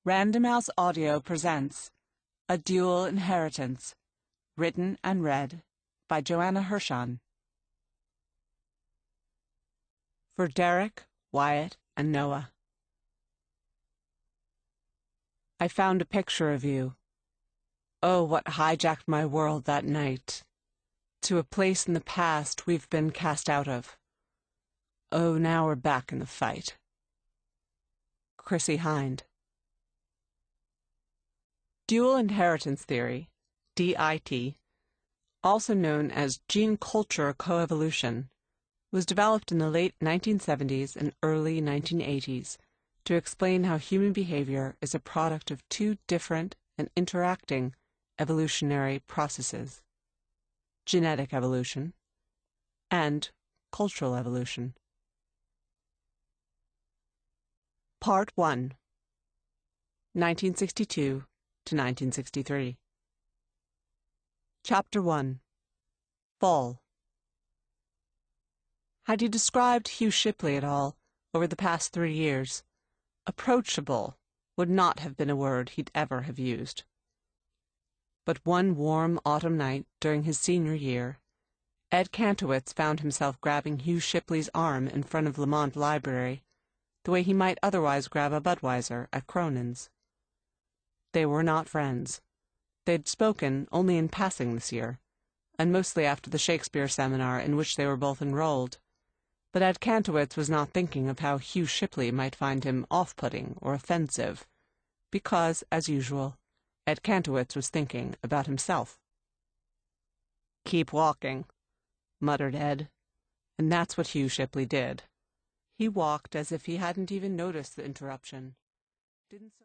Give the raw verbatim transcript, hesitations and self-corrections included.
Random House Audio presents A Dual Inheritance, written and read by Joanna Hirshon. For Derek, Wyatt, and Noah. I found a picture of you. Oh, what hijacked my world that night, to a place in the past we've been cast out of. Oh, now we're back in the fight. Chrissie Hynde. Dual inheritance theory, D I T, also known as gene culture coevolution, was developed in the late nineteen seventies and early nineteen eighties to explain how human behavior is a product of two different and interacting evolutionary processes: genetic evolution and cultural evolution. Part one, nineteen sixty-two to nineteen sixty-three. Chapter one. Fall. Had he described Hugh Shipley at all over the past three years, approachable would not have been a word he'd ever have used. But one warm autumn night during his senior year, Ed Kantowitz found himself grabbing Hugh Shipley's arm in front of Lamont Library, the way he might otherwise grab a Budweiser at Cronin's. They were not friends. They'd spoken only in passing this year, and mostly after the Shakespeare seminar in which they were both enrolled. But Ed Kantowitz was not thinking of how Hugh Shipley might find him off-putting or offensive, because, as usual, Ed Kantowitz was thinking about himself. "Keep walking," muttered Ed, and that's what Hugh Shipley did. He walked as if he hadn't even noticed the interruption. Didn't so